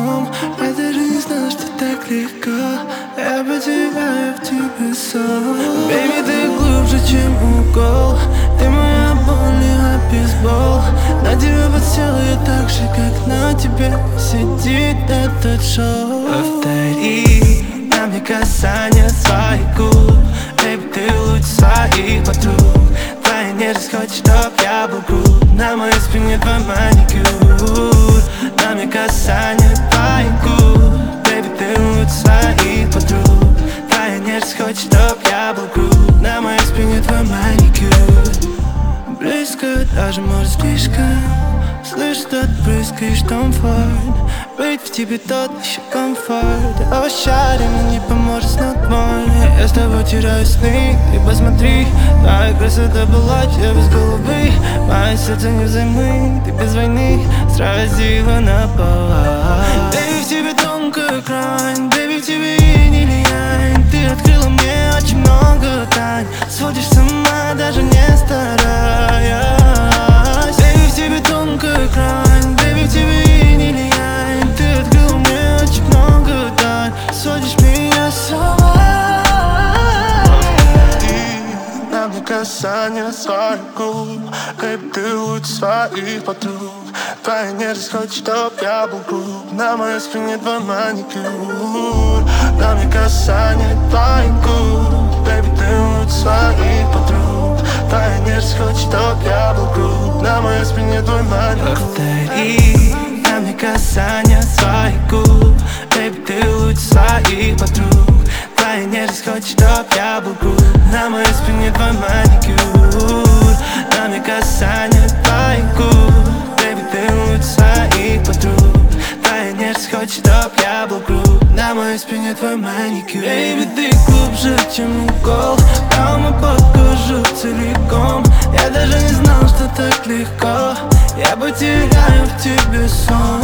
целиком. Я даже не знал, что так легко. Я потеряю в тебе сон. Baby, ты глубже, чем укол. Ты моя боль, не бейсбол. На тебя подсел я так же, как на тебе сидит этот шоу. Повтори на мне касание своих губ. Baby, ты луч своих подруг. Твоя нежность хочет, чтоб я был груб. На моей спине твой маникюр. На мне касание твоих губ. Baby, ты луч своих подруг. Твоя нежность хочет, чтоб я был груб. На моей спине твой маникюр. Близко, даже может слишком. Слышь, что отпрыскаешь комфорт. Быть в тебе тот еще комфорт. Овощарем не поможет снотворное. Я с тобой теряю сны. Ты посмотри, твоя красота была тебе без головы. Мое сердце не взаймы. Ты без войны сразила на пол. Baby, в тебе тонкая грань. Baby, в тебе инь или янь. Ты открыла мне очень много тайн. Сводишь с ума, даже не стараясь. Baby, в тебе тонкая грань. Baby, в тебе инь или янь. Ты открыла мне очень много тайн. Сводишь меня с ума. На мне касание своих губ. Baby, ты луч своих подруг. Твоя нежность хочет, чтоб я был груб. На моей спине твой маникюр. На мне касание твоих губ. Baby, ты луч своих подруг. Твоя нежность хочет, чтоб я был груб. На моей спине твой маникюр. Повтори на мне касание своих губ. Baby, ты луч своих подруг. Твоя нежность хочет, чтоб я был груб. На моей спине твой маникюр. На мне касание твоих губ. Baby, ты луч своих подруг. Твоя нежность хочет, чтоб я был груб. На моей спине твой маникюр. Baby, ты глубже, чем укол. Прямо под кожу целиком. Я даже не знал, что так легко. Я потеряю в тебе сон.